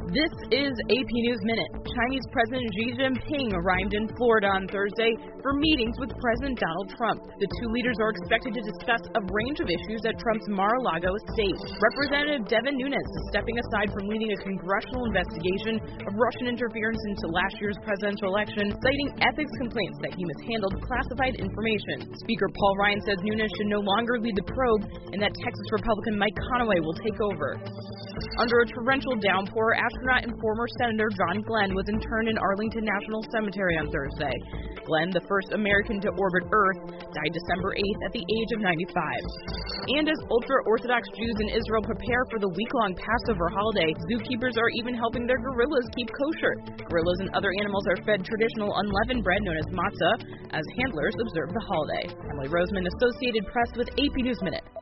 This is AP News Minute. Chinese President Xi Jinping arrived in Florida on Thursday for meetings with President Donald Trump. The two leaders are expected to discuss a range of issues at Trump's Mar-a-Lago estate. Representative Devin Nunes is stepping aside from leading a congressional investigation of Russian interference into last year's presidential election, citing ethics complaints that he mishandled classified information. Speaker Paul Ryan says Nunes should no longer lead the probe and that Texas Republican Mike Conaway will take over. Under a torrential downpour, astronaut and former Senator John Glenn was interned in Arlington National Cemetery on Thursday. Glenn, the first American to orbit Earth, died December 8th at the age of 95. And as ultra-Orthodox Jews in Israel prepare for the week-long Passover holiday, zookeepers are even helping their gorillas keep kosher. Gorillas and other animals are fed traditional unleavened bread known as matzah as handlers observe the holiday. Emily Roseman, Associated Press with AP News Minute.